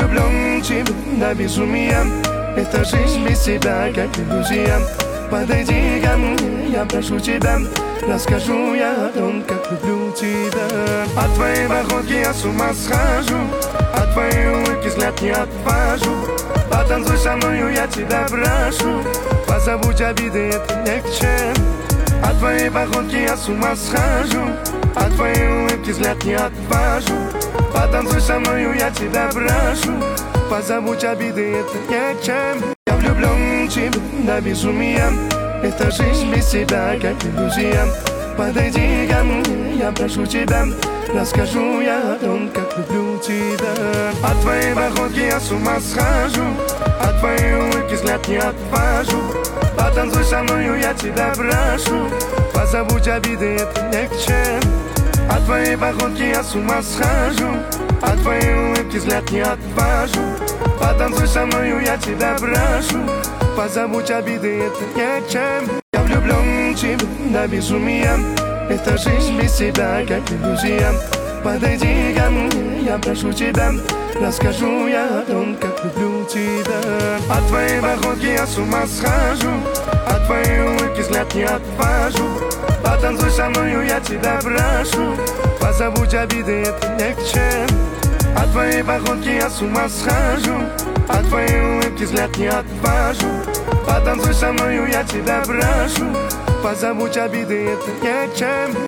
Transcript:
влюблен в тебя до безумия. Эта жизнь без тебя как иллюзия. Подойди ко мне, я прошу тебя, расскажу я о том, как люблю тебя. От твоей походки я с ума схожу, от твоей улыбки взгляд не отвожу. Потанцуй со мною, я тебя прошу, позабудь обиды, это не к чему. От твоей походки я с ума схожу, от твоей улыбки взгляд не отвожу. Потанцуй со мною, я тебя прошу, позабудь обиды, это не к чему. Я влюблен в тебя до безумия. Эта жизнь без тебя как иллюзия. Подойди ко мне, я прошу тебя, расскажу я о том, как люблю тебя. От твоей походки я с ума схожу, от твоей улыбки взгляд не отвожу. Потанцуй со мною, я тебя прошу, позабудь обиды, это не к чему. От твоей походки я с ума схожу, от твоей улыбки взгляд не отвожу. Потанцуй со мною, я тебя прошу, позабудь обиды, это не к чему. Я влюблен в тебя до безумия. Эта жизнь без тебя как иллюзия. Подойди ко мне, я прошу тебя, расскажу я о том, как люблю тебя. От твоей походки я с ума схожу, от твоей улыбки взгляд не отвожу. Потанцуй со мною, я тебя прошу, позабудь обиды, это не к чему. От твоей походки я с ума схожу, от твоей улыбки взгляд не отвожу. Потанцуй со мною, я тебя прошу, позабудь обиды, это не к чему.